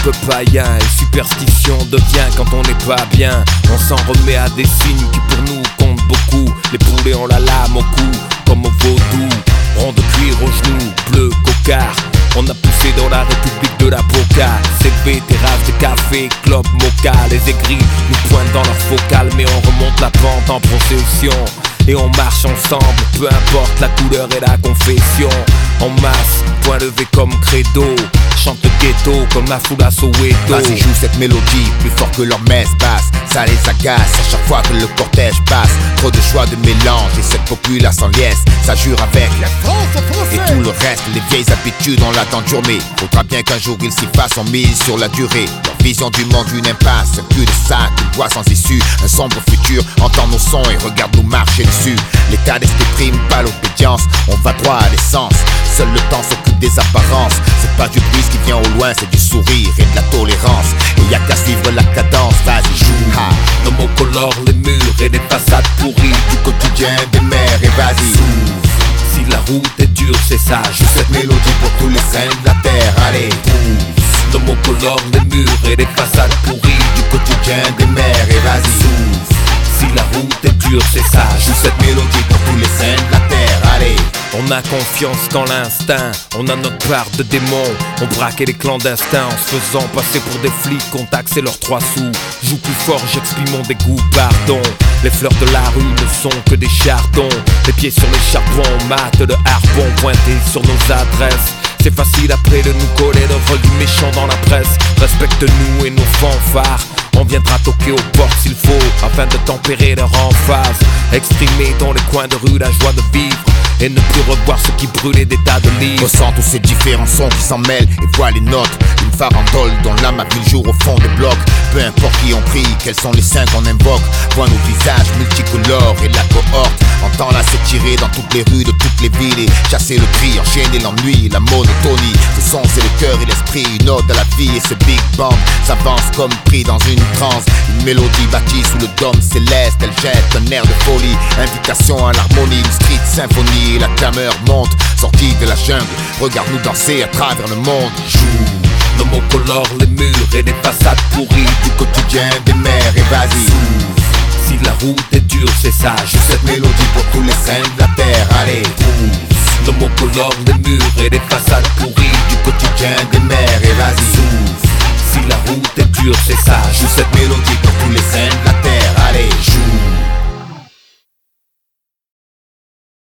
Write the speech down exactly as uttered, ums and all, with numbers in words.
peu païen et superstition devient quand on n'est pas bien. On s'en remet à des signes qui pour nous comptent beaucoup. Les poulets ont la lame au cou, comme au vaudou. Rond de cuir aux genoux, bleu cocard. On a poussé dans la république de la Boca. C V, terrasse de café, club mocha. Les aigris nous pointent dans leur focale, mais on remonte la pente en procession. Et on marche ensemble, peu importe la couleur et la confession. En masse, point levé comme credo. Chante le ghetto comme la foule à Soweto. Vas-y, joue cette mélodie plus fort que leur messe basse. Ça les agace à chaque fois que le cortège passe. Trop de choix de mélange et cette populace en liesse. Ça jure avec la France, et tout le reste, les vieilles habitudes on l'attend de journée. Faudra bien qu'un jour ils s'y fassent en mise sur la durée. Leur vision du monde une impasse, un cul de sac, une voie sans issue. Un sombre futur, entend nos sons et regarde nous marcher dessus. L'état d'esprit prime, pas l'obédience. On va droit à l'essence. Seul le temps s'occupe des apparences. C'est pas du bruit qui vient au loin, c'est du sourire et de la tolérance. Et y'a qu'à suivre la cadence, vas-y joue. Ha. Nos mots colorent les murs et les façades pourries Du quotidien des mers et vas-y. Si la route est dure, c'est ça. Joue cette mélodie pour tous les saints de la terre, allez. Nos mots colorent les murs et les façades pourries Du quotidien des mers et vas-y. Si la route est dure, c'est ça. Joue cette mélodie pour tous les saints de la terre, allez. On a confiance qu'en l'instinct, on a notre part de démons. On braquait les clandestins en se faisant passer pour des flics. On taxait leurs trois sous. Joue plus fort, j'exprime mon dégoût, pardon. Les fleurs de la rue ne sont que des chardons. Les pieds sur les charbons, mate le harpon pointé sur nos adresses. C'est facile après de nous coller le rôle du méchant dans la presse. Respecte-nous et nos fanfares. On viendra toquer aux portes s'il faut, afin de tempérer leur emphase. Exprimer dans les coins de rue la joie de vivre et ne plus revoir ce qui brûlait des tas de livres. Ressent tous ces différents sons qui s'en mêlent et vois les notes. Une farandole dont l'âme a vu le jour au fond des blocs. Peu importe qui ont pris, quels sont les saints qu'on invoque. Vois nos visages multicolores et la cohorte. Entends-la s'étirer dans toutes les rues de toutes les villes et chasser le cri, enchaîner l'ennui, la monotonie. Ce son c'est le cœur et l'esprit, une ode à la vie et ce big bang s'avance comme pris dans une trance. Une mélodie bâtie sous le dôme céleste, elle jette un air de folie. Invitation à l'harmonie, une street symphonie. La clameur monte, sortie de la jungle. Regarde-nous danser à travers le monde. Joue. Nos mots colorent les murs et les façades pourries Du quotidien des mers et vas-y. Si la route est dure, c'est ça. Joue cette mélodie pour tous les saints de la terre, allez. Nos mots colorent les murs et les façades pourries Du quotidien des mers et vas-y. Si la route est dure, c'est ça. Joue cette mélodie pour tous les saints de la